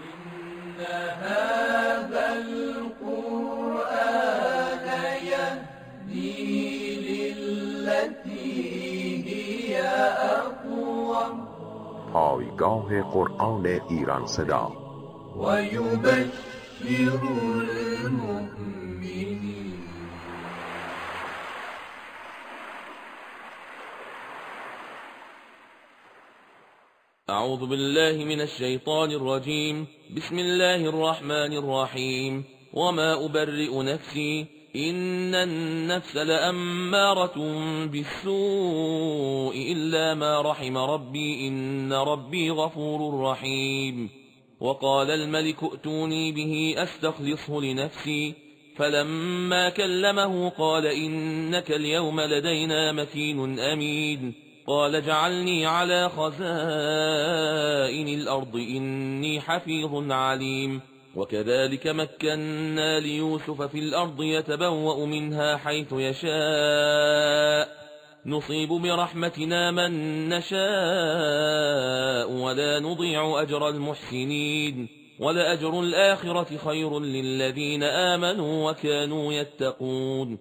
إن هذا القرآن يهدي للتي هي أقوم پایگاه قرآن ایران صدا ويبشر المؤمنين. أعوذ بالله من الشيطان الرجيم. بسم الله الرحمن الرحيم. وما أبرئ نفسي إن النفس لأمارة بالسوء إلا ما رحم ربي إن ربي غفور رحيم. وقال الملك ائتوني به أستخلصه لنفسي فلما كلمه قال إنك اليوم لدينا مكين أمين. قال اجعلني على خزائن الأرض إني حفيظ عليم. وكذلك مكنا ليوسف في الأرض يتبوأ منها حيث يشاء نصيب برحمتنا من نشاء ولا نضيع أجر المحسنين. ولأجر الآخرة خير للذين آمنوا وكانوا يتقون.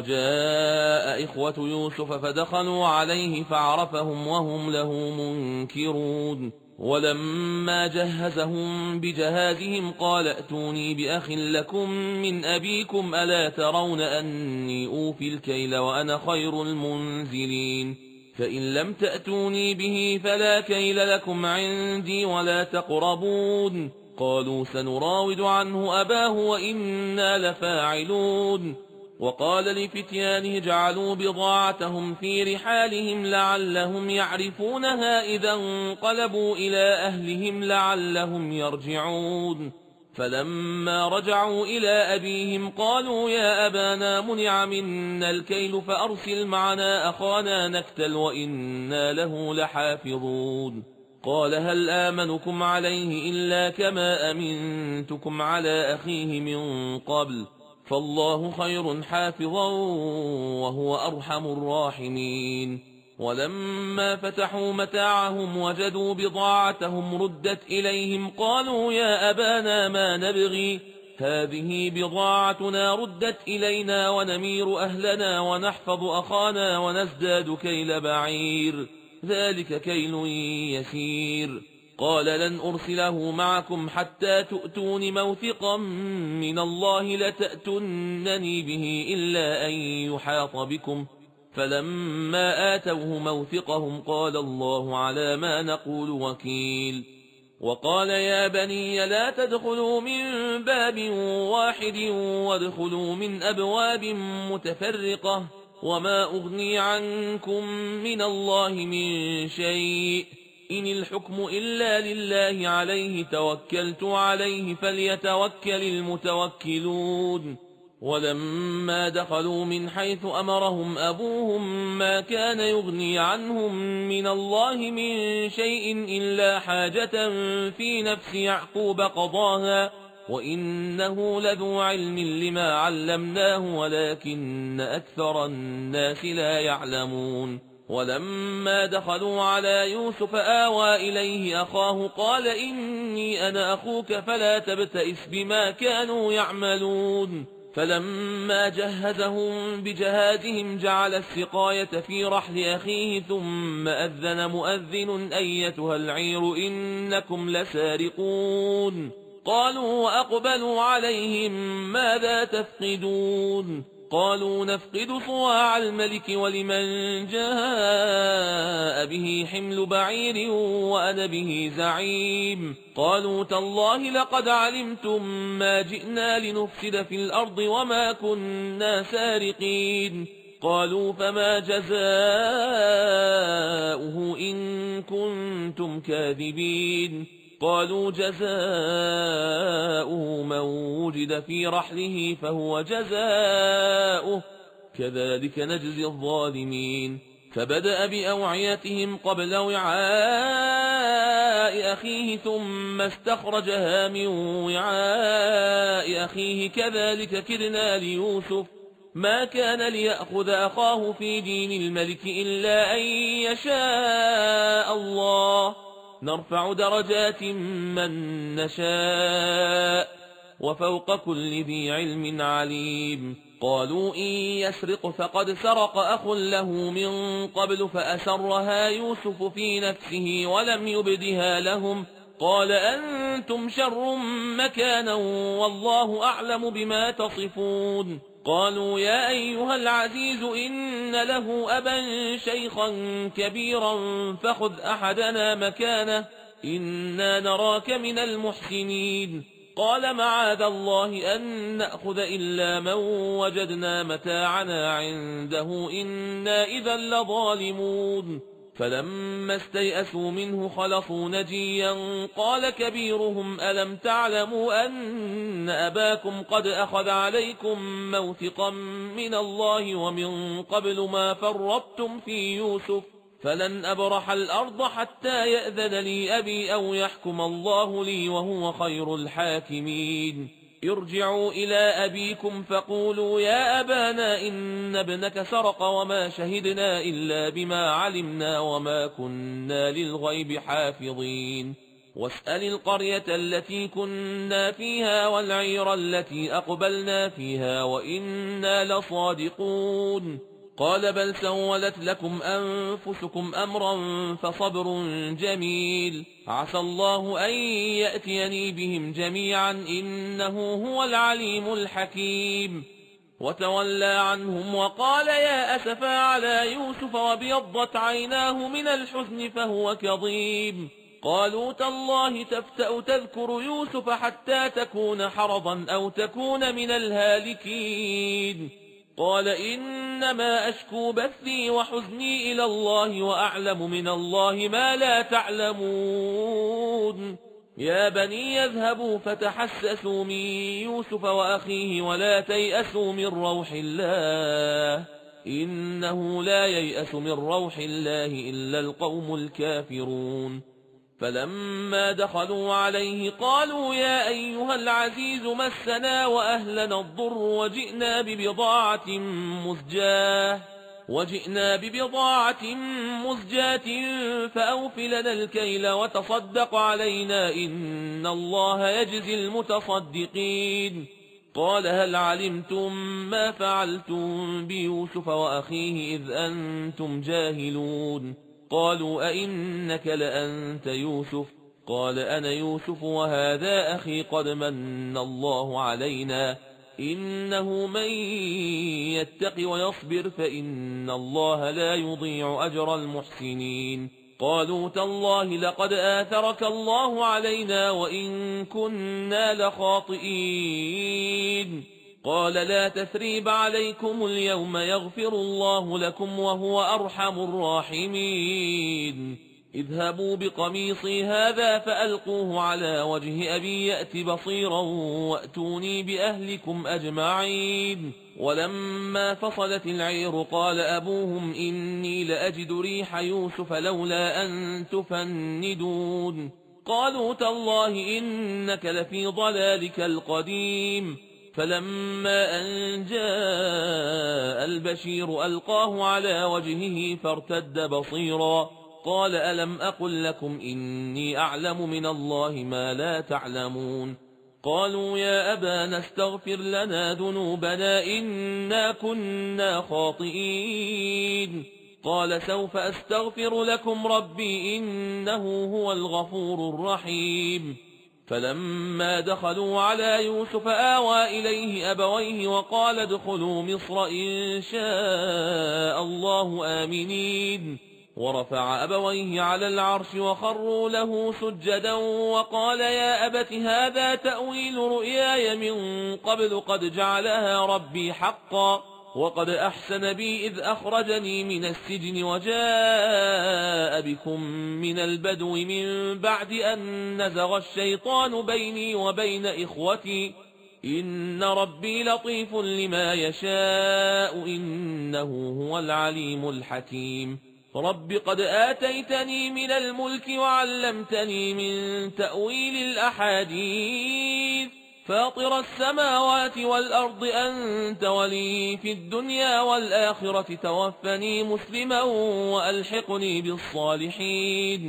وجاء إخوة يوسف فدخلوا عليه فعرفهم وهم له منكرون. ولما جهزهم بجهازهم قال ائتوني بأخ لكم من أبيكم ألا ترون أني أوفي الكيل وأنا خير المنزلين. فإن لم تأتوني به فلا كيل لكم عندي ولا تقربون. قالوا سنراود عنه أباه وإنا لفاعلون. وقال لفتيانه اجعلوا بضاعتهم في رحالهم لعلهم يعرفونها إذا انقلبوا إلى أهلهم لعلهم يرجعون. فلما رجعوا إلى أبيهم قالوا يا أبانا منع منا الكيل فأرسل معنا أخانا نكتل وإنا له لحافظون. قال هل آمنكم عليه إلا كما أمنتكم على أخيه من قبل فالله خير حافظا وهو أرحم الراحمين. ولما فتحوا متاعهم وجدوا بضاعتهم ردت إليهم قالوا يا أبانا ما نبغي هذه بضاعتنا ردت إلينا ونمير أهلنا ونحفظ أخانا ونزداد كيل بعير ذلك كيل يسير. قال لن أرسله معكم حتى تؤتون موثقا من الله لتأتونني به إلا أن يحاط بكم. فلما آتوه موثقهم قال الله على ما نقول وكيل. وقال يا بني لا تدخلوا من باب واحد وادخلوا من أبواب متفرقة وما أغني عنكم من الله من شيء إن الحكم إلا لله عليه توكلت عليه فليتوكل المتوكلون. ولما دخلوا من حيث أمرهم أبوهم ما كان يغني عنهم من الله من شيء إلا حاجة في نفس يعقوب قضاها وإنه لذو علم لما علمناه ولكن أكثر الناس لا يعلمون. ولما دخلوا على يوسف آوى إليه أخاه قال إني أنا أخوك فلا تبتئس بما كانوا يعملون. فلما جهزهم بجهازهم جعل السقاية في رحل أخيه ثم أذن مؤذن أيتها العير إنكم لسارقون. قالوا وأقبلوا عليهم ماذا تفقدون قالوا نفقد صواع الملك ولمن جاء به حمل بعير وأنا به زعيم. قالوا تالله لقد علمتم ما جئنا لنفسد في الأرض وما كنا سارقين. قالوا فما جزاؤه إن كنتم كاذبين. قالوا جزاؤه من وجد في رحله فهو جزاؤه كذلك نجزي الظالمين. فبدأ بأوعيتهم قبل وعاء أخيه ثم استخرجها من وعاء أخيه كذلك كدنا ليوسف ما كان ليأخذ أخاه في دين الملك إلا أن يشاء الله نرفع درجات من نشاء وفوق كل ذي علم عليم. قالوا إن يسرق فقد سرق أخ له من قبل فأسرها يوسف في نفسه ولم يبدها لهم قال أنتم شر مكانا والله أعلم بما تصفون. قالوا يا أيها العزيز إن له أبا شيخا كبيرا فخذ أحدنا مكانه إنا نراك من المحسنين. قال معاذ الله أن نأخذ إلا من وجدنا متاعنا عنده إنا إذا لظالمون. فلما استيئسوا منه خلصوا نجيا قال كبيرهم ألم تعلموا أن أباكم قد أخذ عليكم موثقا من الله ومن قبل ما فرطتم في يوسف فلن أبرح الأرض حتى يأذن لي أبي أو يحكم الله لي وهو خير الحاكمين. ارجعوا إلى أبيكم فقولوا يا أبانا إن ابنك سرق وما شهدنا إلا بما علمنا وما كنا للغيب حافظين. واسأل القرية التي كنا فيها والعير التي أقبلنا فيها وإنا لصادقون. قال بل سولت لكم أنفسكم أمرا فصبر جميل عسى الله أن يأتيني بهم جميعا إنه هو العليم الحكيم. وتولى عنهم وقال يا أسفا على يوسف وابيضت عيناه من الحزن فهو كظيم. قالوا تالله تفتأ تذكر يوسف حتى تكون حرضا أو تكون من الهالكين. قال إنما أشكو بثي وحزني إلى الله وأعلم من الله ما لا تعلمون. يا بني يذهبوا فتحسسوا من يوسف وأخيه ولا تيأسوا من روح الله إنه لا ييأس من روح الله إلا القوم الكافرون. فلما دخلوا عليه قالوا يا أيها العزيز مسنا وأهلنا الضر وجئنا ببضاعة مزجاة فأوف لنا الكيل وتصدق علينا إن الله يجزي المتصدقين. قال هل علمتم ما فعلتم بيوسف وأخيه إذ أنتم جاهلون؟ قالوا أئنك لأنت يوسف؟ قال أنا يوسف وهذا أخي قد من الله علينا إنه من يتق ويصبر فإن الله لا يضيع أجر المحسنين. قالوا تالله لقد آثرك الله علينا وإن كنا لخاطئين. قال لا تثريب عليكم اليوم يغفر الله لكم وهو أرحم الراحمين. اذهبوا بقميصي هذا فألقوه على وجه أبي يأت بصيرا وأتوني بأهلكم أجمعين. ولما فصلت العير قال أبوهم إني لأجد ريح يوسف لولا أن تفندون. قالوا تالله إنك لفي ضلالك القديم. فلما أن جاء البشير ألقاه على وجهه فارتد بصيرا قال ألم أقل لكم إني أعلم من الله ما لا تعلمون؟ قالوا يا أبانا استغفر لنا ذنوبنا إنا كنا خاطئين. قال سوف أستغفر لكم ربي إنه هو الغفور الرحيم. فلما دخلوا على يوسف آوى إليه أبويه وقال ادخلوا مصر إن شاء الله آمنين. ورفع أبويه على العرش وخروا له سجدا وقال يا أبت هذا تأويل رؤياي من قبل قد جعلها ربي حقا وقد أحسن بي إذ أخرجني من السجن وجاء بكم من البدو من بعد أن نزغ الشيطان بيني وبين إخوتي إن ربي لطيف لما يشاء إنه هو العليم الحكيم. رب قد آتيتني من الملك وعلمتني من تأويل الأحاديث فاطر السماوات والأرض أنت ولي في الدنيا والآخرة توفني مسلما وألحقني بالصالحين.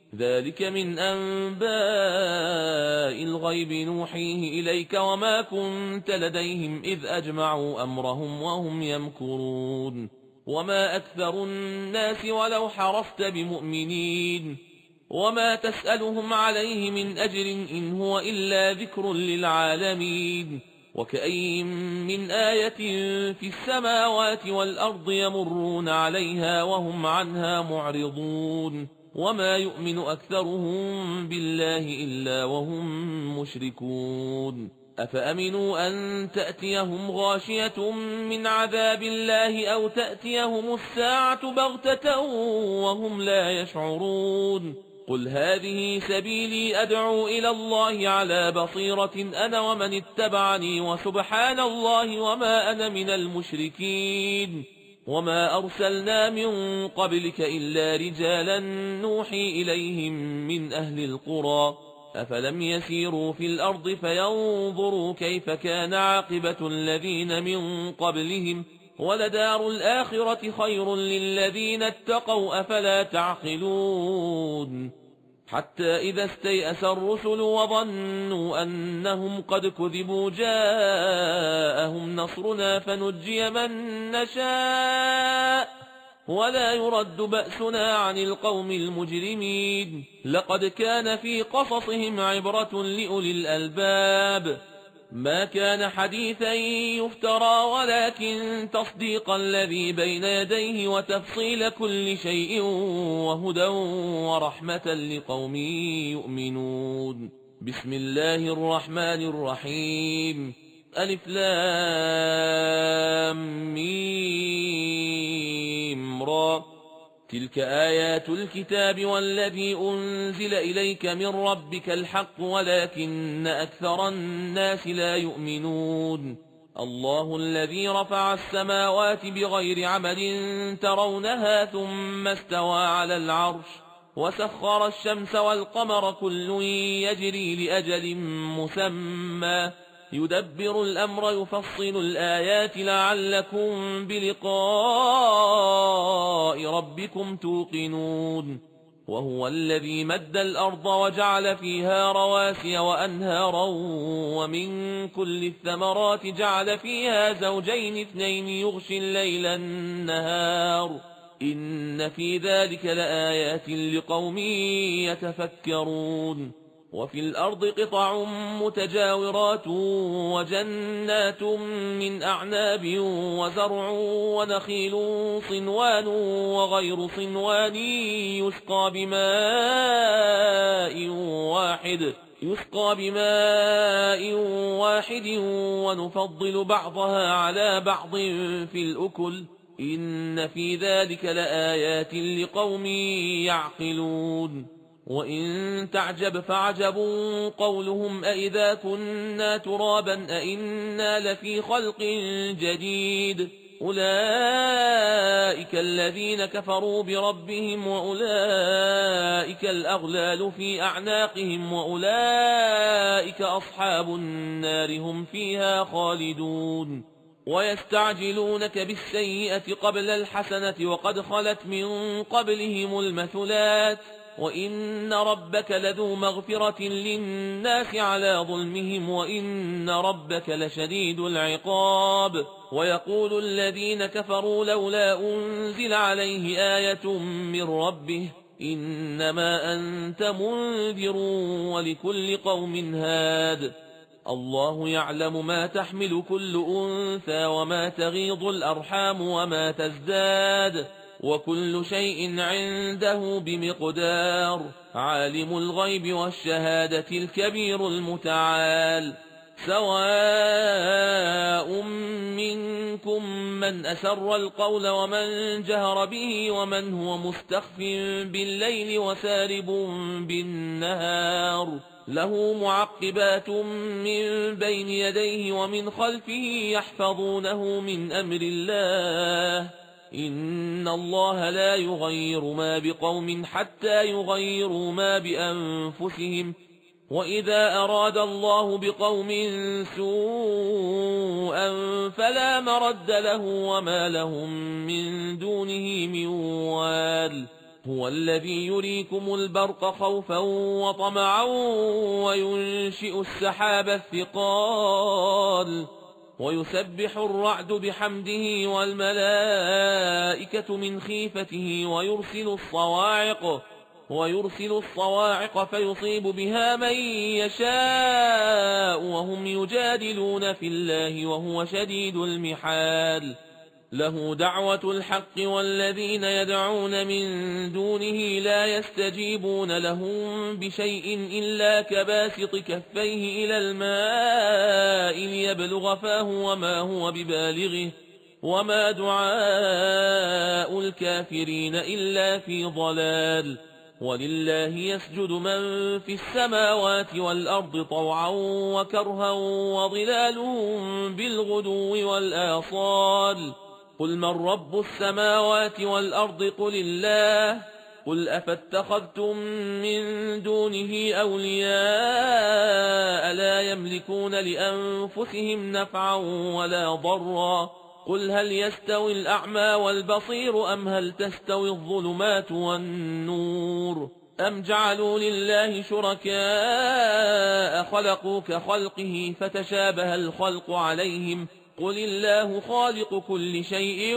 ذلك من أنباء الغيب نوحيه إليك وما كنت لديهم إذ أجمعوا أمرهم وهم يمكرون وما أكثر الناس ولو حرصت بمؤمنين وما تسألهم عليه من أجر إن هو إلا ذكر للعالمين وكأين من آية في السماوات والأرض يمرون عليها وهم عنها معرضون وما يؤمن أكثرهم بالله إلا وهم مشركون أفأمنوا أن تأتيهم غاشية من عذاب الله أو تأتيهم الساعة بغتة وهم لا يشعرون قل هذه سبيلي أدعو إلى الله على بصيرة أنا ومن اتبعني وسبحان الله وما أنا من المشركين وما أرسلنا من قبلك إلا رجالا نوحي إليهم من أهل القرى أفلم يسيروا في الأرض فينظروا كيف كان عاقبة الذين من قبلهم ولدار الآخرة خير للذين اتقوا أفلا تعقلون حتى إذا استيأس الرسل وظنوا أنهم قد كذبوا جاءهم نصرنا فنجي من نشاء ولا يرد بأسنا عن القوم المجرمين لقد كان في قصصهم عبرة لأولي الألباب ما كان حديثا يفترى ولكن تصديق الذي بين يديه وتفصيل كل شيء وهدى ورحمة لقوم يؤمنون بسم الله الرحمن الرحيم ألف لام ميم را تلك آيات الكتاب والذي أنزل إليك من ربك الحق ولكن أكثر الناس لا يؤمنون الله الذي رفع السماوات بغير عمد ترونها ثم استوى على العرش وسخر الشمس والقمر كل يجري لأجل مسمى يدبر الأمر يفصل الآيات لعلكم بلقاء ربكم توقنون وهو الذي مد الأرض وجعل فيها رواسي وأنهارا ومن كل الثمرات جعل فيها زوجين اثنين يغشي الليل النهار إن في ذلك لآيات لقوم يتفكرون وفي الأرض قطع متجاورات وجنات من أعناب وزرع ونخيل صنوان وغير صنوان يسقى بماء واحد ونفضل بعضها على بعض في الأكل إن في ذلك لآيات لقوم يعقلون وإن تعجب فعجب قولهم أئذا كنا ترابا أئنا لفي خلق جديد أولئك الذين كفروا بربهم وأولئك الأغلال في أعناقهم وأولئك أصحاب النار هم فيها خالدون ويستعجلونك بالسيئة قبل الحسنة وقد خلت من قبلهم المثلات وإن ربك لذو مغفرة للناس على ظلمهم وإن ربك لشديد العقاب ويقول الذين كفروا لولا أنزل عليه آية من ربه إنما أنت منذر ولكل قوم هاد الله يعلم ما تحمل كل أنثى وما تغيض الأرحام وما تزداد وكل شيء عنده بمقدار عالم الغيب والشهادة الكبير المتعال سواء منكم من أسر القول ومن جهر به ومن هو مستخف بالليل وسارب بالنهار له معقبات من بين يديه ومن خلفه يحفظونه من أمر الله إن الله لا يغير ما بقوم حتى يغيروا ما بأنفسهم وإذا أراد الله بقوم سوءا فلا مرد له وما لهم من دونه من وال هو الذي يريكم البرق خوفا وطمعا وينشئ السحاب الثقال ويسبح الرعد بحمده والملائكة من خيفته ويرسل الصواعق فيصيب بها من يشاء وهم يجادلون في الله وهو شديد المحال له دعوة الحق والذين يدعون من دونه لا يستجيبون لهم بشيء إلا كباسط كفيه إلى الماء ليبلغ فاه وما هو ببالغه وما دعاء الكافرين إلا في ضلال ولله يسجد من في السماوات والأرض طوعا وكرها وظلالهم بالغدو والآصال قل من رب السماوات والأرض قل الله قل أفاتخذتم من دونه أولياء لا يملكون لأنفسهم نفعا ولا ضرا قل هل يستوي الأعمى والبصير أم هل تستوي الظلمات والنور أم جعلوا لله شركاء خلقوا كخلقه فتشابه الخلق عليهم قل الله خالق كل شيء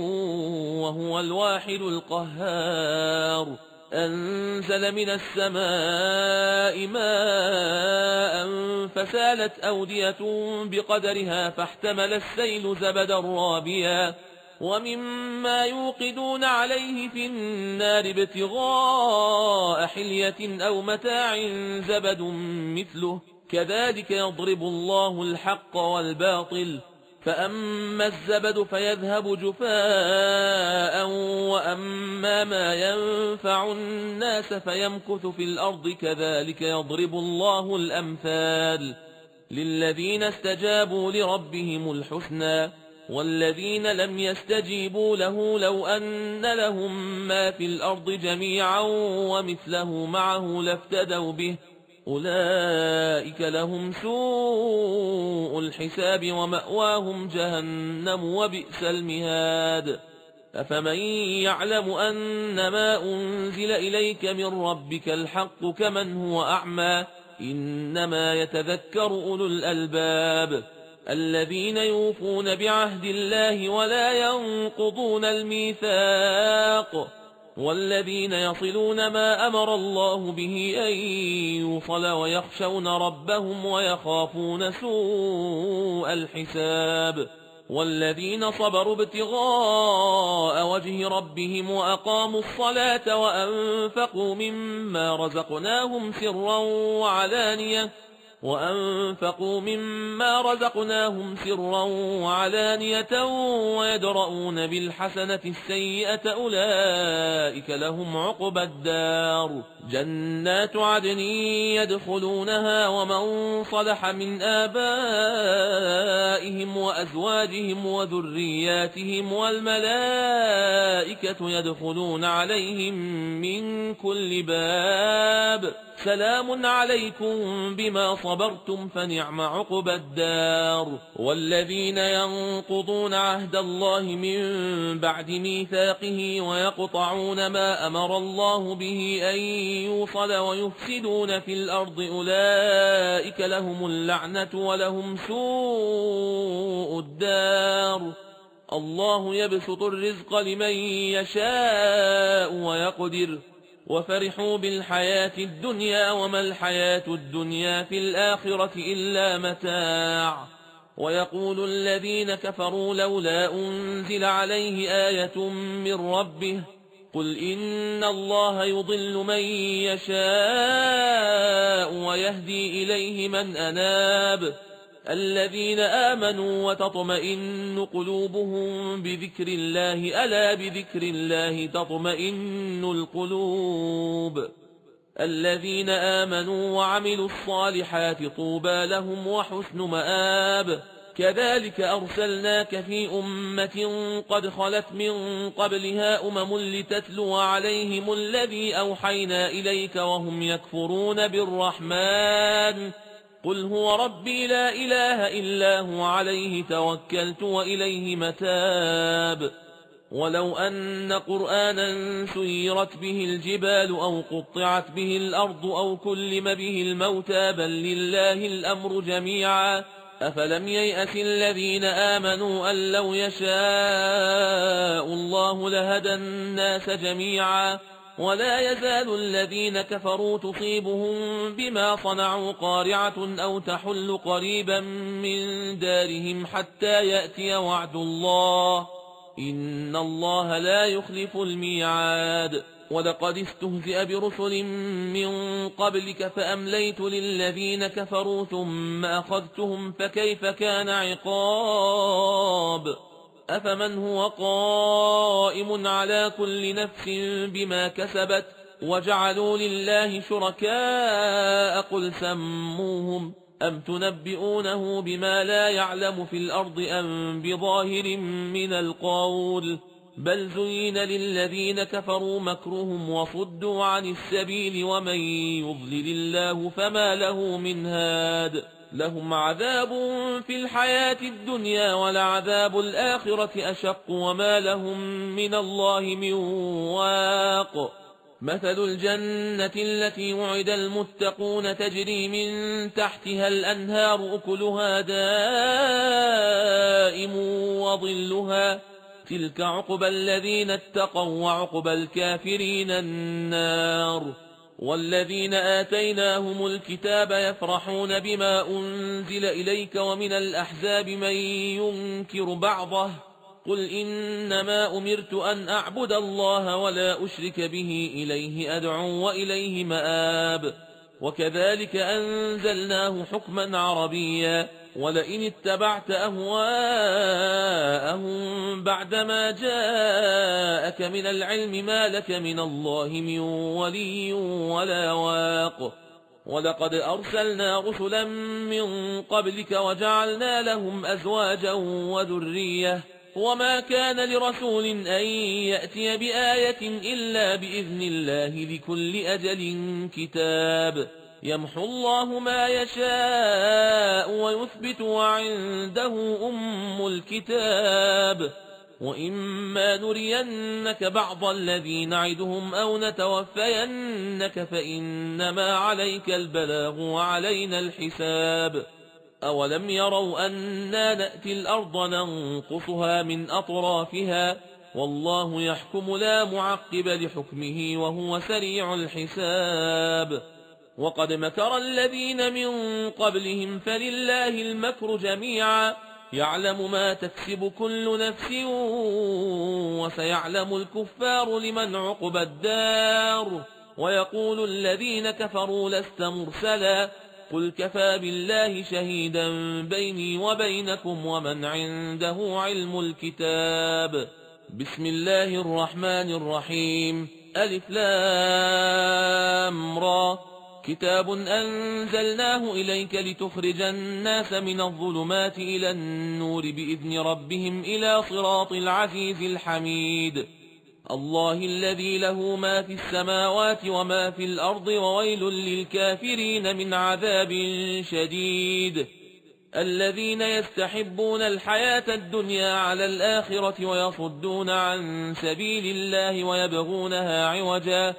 وهو الواحد القهار أنزل من السماء ماء فسالت أودية بقدرها فاحتمل السيل زبدا رابيا ومما يوقدون عليه في النار ابتغاء حلية أو متاع زبد مثله كذلك يضرب الله الحق والباطل فأما الزبد فيذهب جفاء وأما ما ينفع الناس فيمكث في الأرض كذلك يضرب الله الأمثال للذين استجابوا لربهم الحسنى والذين لم يستجيبوا له لو أن لهم ما في الأرض جميعا ومثله معه لافتدوا به أولئك لهم سوء الحساب ومأواهم جهنم وبئس المهاد أفمن يعلم أنما أنزل إليك من ربك الحق كمن هو أعمى إنما يتذكر أولو الألباب الذين يوفون بعهد الله ولا ينقضون الميثاق والذين يصلون ما أمر الله به أن يوصل ويخشون ربهم ويخافون سوء الحساب والذين صبروا ابتغاء وجه ربهم وأقاموا الصلاة وأنفقوا مما رزقناهم سرا وعلانية ويدرؤون بالحسنة السيئة أولئك لهم عقبى الدار جنات عدن يدخلونها ومن صلح من آبائهم وأزواجهم وذرياتهم والملائكة يدخلون عليهم من كل باب سلام عليكم بما صبرتم فنعم عقبى الدار والذين ينقضون عهد الله من بعد ميثاقه ويقطعون ما أمر الله به أن يوصل ويفسدون في الأرض أولئك لهم اللعنة ولهم سوء الدار الله يبسط الرزق لمن يشاء ويقدر وفرحوا بالحياة الدنيا وما الحياة الدنيا في الآخرة إلا متاع ويقول الذين كفروا لولا أنزل عليه آية من ربه قل إن الله يضل من يشاء ويهدي إليه من أناب الذين آمنوا وتطمئن قلوبهم بذكر الله ألا بذكر الله تطمئن القلوب الذين آمنوا وعملوا الصالحات طوبى لهم وحسن مآب كذلك أرسلناك في أمة قد خلت من قبلها لتتلو عليهم الذي أوحينا إليك وهم يكفرون بالرحمن قل هو ربي لا إله إلا هو عليه توكلت وإليه متاب ولو أن قرآنا سيرت به الجبال أو قطعت به الأرض أو كلم به الموتى بل لله الأمر جميعا أفلم ييأس الذين آمنوا أن لو يشاء الله لهدى الناس جميعا ولا يزال الذين كفروا تصيبهم بما صنعوا قارعة أو تحل قريبا من دارهم حتى يأتي وعد الله إن الله لا يخلف الميعاد ولقد استهزئ برسل من قبلك فأمليت للذين كفروا ثم أخذتهم فكيف كان عقاب أفمن هو قائم على كل نفس بما كسبت وجعلوا لله شركاء قل سموهم أم تنبئونه بما لا يعلم في الأرض أم بظاهر من القول بل زين للذين كفروا مكرهم وصدوا عن السبيل ومن يضلل الله فما له من هاد لهم عذاب في الحياة الدنيا ولعذاب الآخرة أشق وما لهم من الله من واق مثل الجنة التي وعد المتقون تجري من تحتها الأنهار أكلها دائم وظلها تلك عقبى الذين اتقوا وعقبى الكافرين النار والذين آتيناهم الكتاب يفرحون بما أنزل إليك ومن الأحزاب من ينكر بعضه قل إنما أمرت أن أعبد الله ولا أشرك به إليه أدعو وإليه مآب وكذلك أنزلناه حكما عربيا ولئن اتبعت أهواءهم بعدما جاءك من العلم ما لك من الله من ولي ولا واق ولقد أرسلنا رسلا من قبلك وجعلنا لهم أزواجا وذرية وما كان لرسول أن يأتي بآية إلا بإذن الله لكل أجل كتاب يمحو الله ما يشاء ويثبت وعنده أم الكتاب وإما نرينك بعض الذي نعدهم أو نتوفينك فإنما عليك البلاغ وعلينا الحساب أولم يروا أنا نأتي الأرض ننقصها من أطرافها والله يحكم لا معقب لحكمه وهو سريع الحساب وقد مكر الذين من قبلهم فلله المكر جميعا يعلم ما تكسب كل نفس وسيعلم الكفار لمن عقبى الدار ويقول الذين كفروا لست مرسلا قل كفى بالله شهيدا بيني وبينكم ومن عنده علم الكتاب بسم الله الرحمن الرحيم ألف لام را كتاب أنزلناه إليك لتخرج الناس من الظلمات إلى النور بإذن ربهم إلى صراط العزيز الحميد الله الذي له ما في السماوات وما في الأرض وويل للكافرين من عذاب شديد الذين يستحبون الحياة الدنيا على الآخرة ويصدون عن سبيل الله ويبغونها عوجا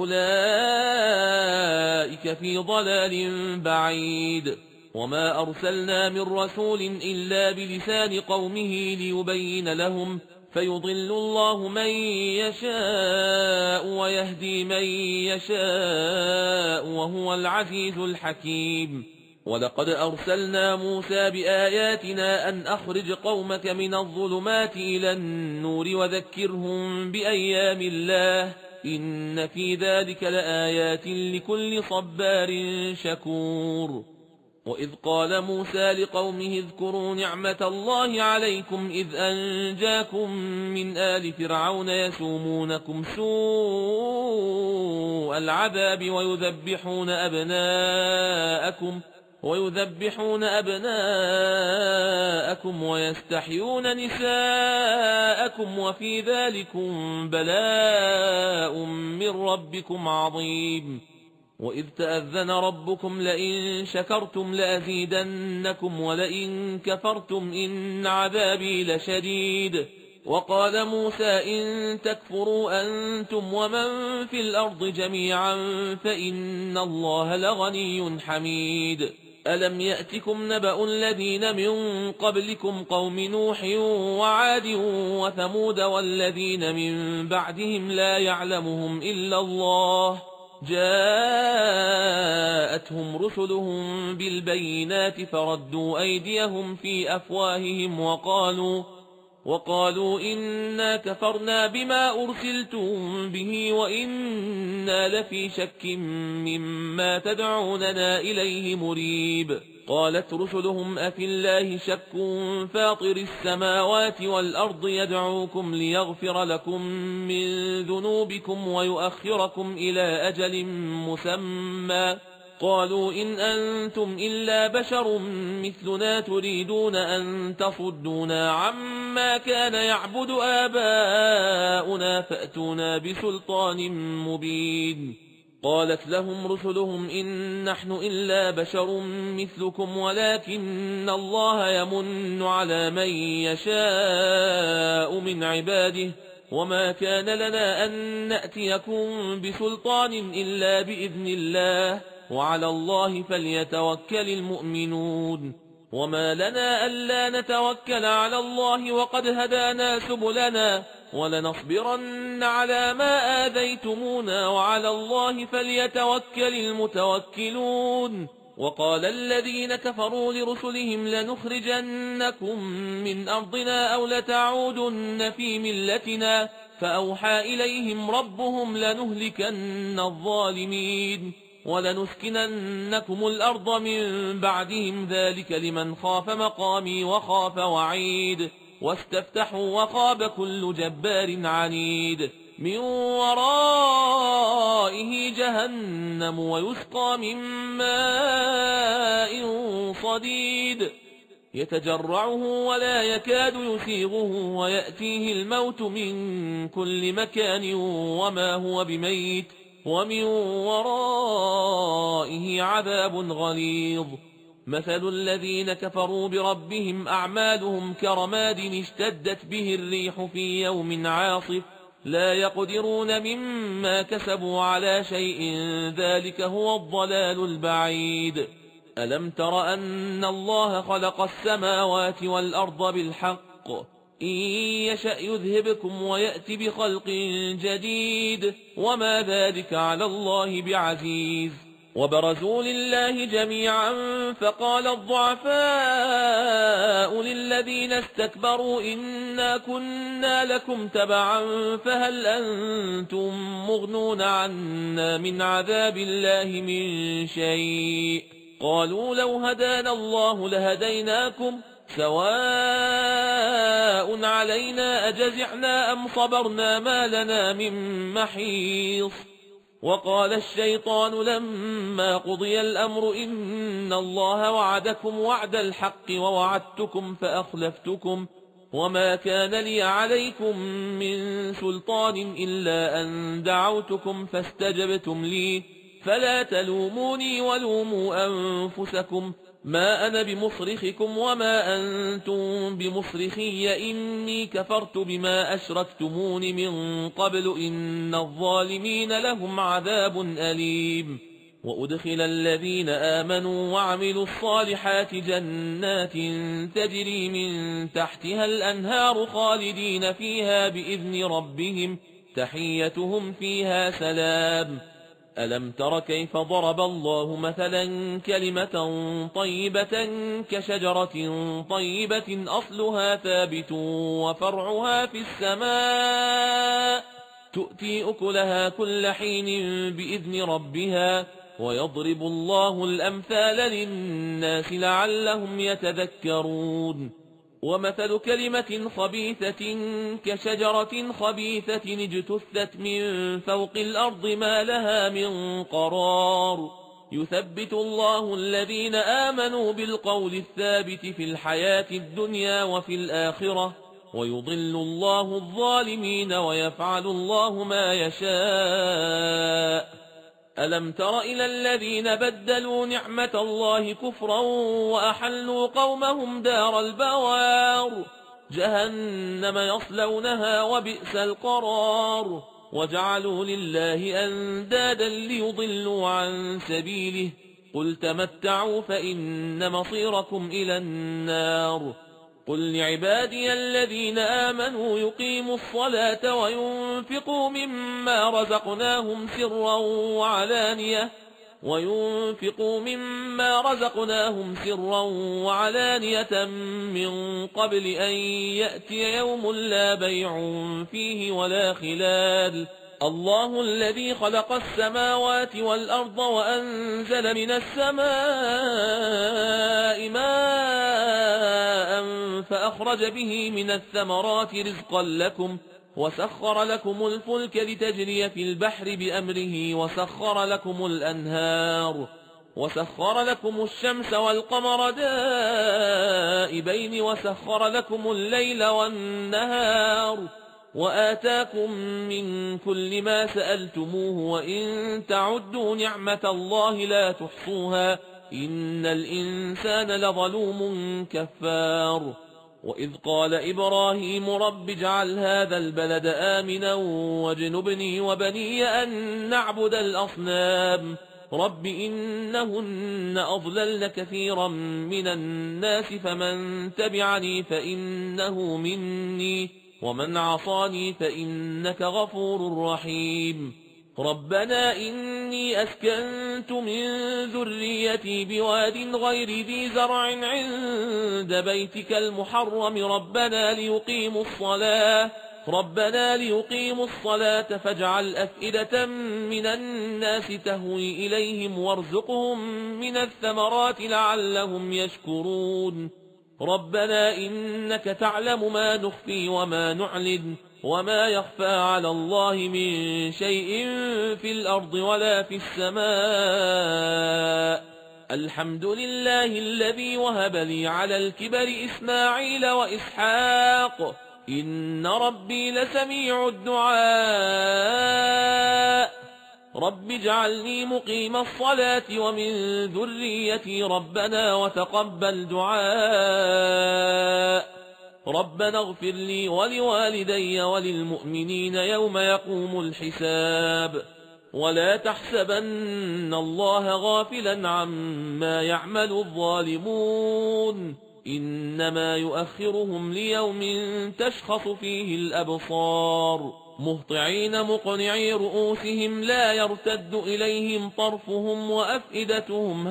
أولئك في ضلال بعيد وما أرسلنا من رسول إلا بلسان قومه ليبين لهم فيضل الله من يشاء ويهدي من يشاء وهو العزيز الحكيم ولقد أرسلنا موسى بآياتنا أن أخرج قومك من الظلمات إلى النور وذكرهم بأيام الله إن في ذلك لآيات لكل صبار شكور وإذ قال موسى لقومه اذكروا نعمة الله عليكم إذ أنجاكم من آل فرعون يسومونكم سوء العذاب ويذبحون أبناءكم ويستحيون نساءكم وفي ذلكم بلاء من ربكم عظيم وإذ تأذن ربكم لئن شكرتم لأزيدنكم ولئن كفرتم إن عذابي لشديد وقال موسى إن تكفروا أنتم ومن في الأرض جميعا فإن الله لغني حميد. ألم يأتكم نبأ الذين من قبلكم قوم نوح وعاد وثمود والذين من بعدهم لا يعلمهم إلا الله جاءتهم رسلهم بالبينات فردوا أيديهم في أفواههم وقالوا إنا كفرنا بما أرسلتم به وإنا لفي شك مما تدعوننا إليه مريب. قالت رسلهم أفي الله شك فاطر السماوات والأرض يدعوكم ليغفر لكم من ذنوبكم ويؤخركم إلى أجل مسمى قالوا إن أنتم إلا بشر مثلنا تريدون أن تصدونا عما كان يعبد آباؤنا فأتونا بسلطان مبين. قالت لهم رسلهم إن نحن إلا بشر مثلكم ولكن الله يمن على من يشاء من عباده وما كان لنا أن نأتيكم بسلطان إلا بإذن الله وعلى الله فليتوكل المؤمنون. وما لنا ألا نتوكل على الله وقد هدانا سبلنا ولنصبرن على ما آذيتمونا وعلى الله فليتوكل المتوكلون. وقال الذين كفروا لرسلهم لنخرجنكم من أرضنا أو لتعودن في ملتنا فأوحى إليهم ربهم لنهلكن الظالمين ولنسكننكم الأرض من بعدهم ذلك لمن خاف مقامي وخاف وعيد. واستفتحوا وخاب كل جبار عنيد من ورائه جهنم ويسقى من ماء صديد يتجرعه ولا يكاد يسيغه ويأتيه الموت من كل مكان وما هو بميت ومن ورائه عذاب غليظ. مثل الذين كفروا بربهم أعمالهم كرماد اشتدت به الريح في يوم عاصف لا يقدرون مما كسبوا على شيء ذلك هو الضلال البعيد. ألم تر أن الله خلق السماوات والأرض بالحق إن يشأ يذهبكم ويأتي بخلق جديد وما ذلك على الله بعزيز. وبرزوا لله جميعا فقال الضعفاء للذين استكبروا إنا كنا لكم تبعا فهل أنتم مغنون عنا من عذاب الله من شيء قالوا لو هدانا الله لهديناكم سواء علينا أجزعنا أم صبرنا ما لنا من محيص. وقال الشيطان لما قضي الأمر إن الله وعدكم وعد الحق ووعدتكم فأخلفتكم وما كان لي عليكم من سلطان إلا أن دعوتكم فاستجبتم لي فلا تلوموني ولوموا أنفسكم ما أنا بمصرخكم وما أنتم بمصرخي إني كفرت بما أشركتمون من قبل إن الظالمين لهم عذاب أليم. وأدخل الذين آمنوا وعملوا الصالحات جنات تجري من تحتها الأنهار خالدين فيها بإذن ربهم تحيتهم فيها سلام. ألم تر كيف ضرب الله مثلا كلمة طيبة كشجرة طيبة أصلها ثابت وفرعها في السماء تؤتي أكلها كل حين بإذن ربها ويضرب الله الأمثال للناس لعلهم يتذكرون. ومثل كلمة خبيثة كشجرة خبيثة اجتثت من فوق الأرض ما لها من قرار يثبت الله الذين آمنوا بالقول الثابت في الحياة الدنيا وفي الآخرة ويضل الله الظالمين ويفعل الله ما يشاء. ألم تر إلى الذين بدلوا نعمة الله كفرا وأحلوا قومهم دار البوار جهنم يصلونها وبئس القرار وجعلوا لله أندادا ليضلوا عن سبيله قل تمتعوا فإن مصيركم إلى النار قل لعبادي الذين آمنوا يقيموا الصلاة وينفقوا مما رزقناهم سرا وعلانية من قبل أن يأتي يوم لا بيع فيه ولا خلال الله الذي خلق السماوات والأرض وأنزل من السماء ماء فأخرج به من الثمرات رزقا لكم وسخر لكم الفلك لتجري في البحر بأمره وسخر لكم الأنهار وسخر لكم الشمس والقمر دائبين وسخر لكم الليل والنهار وآتاكم من كل ما سألتموه وإن تعدوا نعمة الله لا تحصوها إن الإنسان لظلوم كفار وإذ قال إبراهيم رب اجعل هذا البلد آمنا واجنبني وبني أن نعبد الأصنام رب إنهن أضللن كثيرا من الناس فمن تبعني فإنه مني ومن عصاني فإنك غفور رحيم ربنا إني أسكنت من ذريتي بواد غير ذي زرع عند بيتك المحرم ربنا ليقيموا الصلاة فاجعل أفئدة من الناس تهوي إليهم وارزقهم من الثمرات لعلهم يشكرون ربنا إنك تعلم ما نخفي وما نعلن وما يخفى على الله من شيء في الأرض ولا في السماء الحمد لله الذي وهب لي على الكبر إسماعيل وإسحاق إن ربي لسميع الدعاء رب اجعلني مقيم الصلاة ومن ذريتي ربنا وتقبل دعاء ربنا اغفر لي ولوالدي وللمؤمنين يوم يقوم الحساب ولا تحسبن الله غافلا عما يعمل الظالمون إنما يؤخرهم ليوم تشخص فيه الأبصار مهطعين مقنعي رؤوسهم لا يرتد إليهم طرفهم وأفئدتهم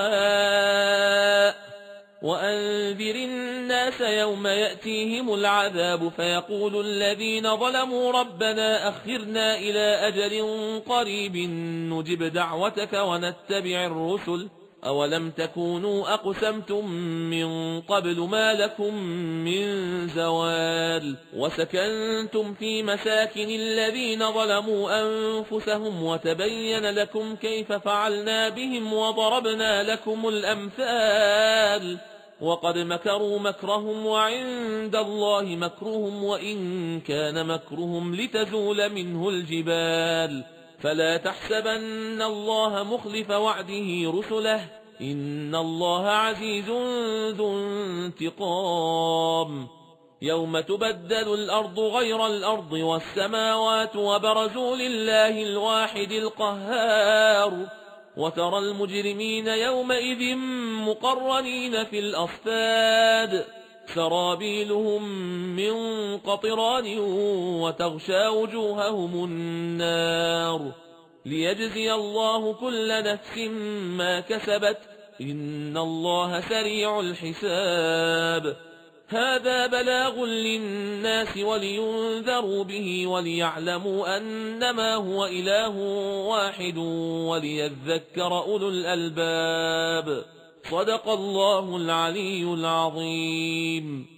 هواء وأنذر الناس يوم يأتيهم العذاب فيقول الذين ظلموا ربنا أخرنا إلى أجل قريب نجب دعوتك ونتبع الرسل أولم تكونوا أقسمتم من قبل ما لكم من زوال وسكنتم في مساكن الذين ظلموا أنفسهم وتبين لكم كيف فعلنا بهم وضربنا لكم الأمثال وقد مكروا مكرهم وعند الله مكرهم وإن كان مكرهم لتزول منه الجبال فلا تحسبن الله مخلف وعده رسله إن الله عزيز ذو انتقام يوم تبدل الأرض غير الأرض والسماوات وبرزوا لله الواحد القهار وترى المجرمين يومئذ مقرنين في الأصفاد سرابيلهم من قطران وتغشى وجوههم النار ليجزي الله كل نفس ما كسبت إن الله سريع الحساب هذا بلاغ للناس ولينذروا به وليعلموا أنما هو إله واحد وليذكر أولو الألباب صدق الله العلي العظيم.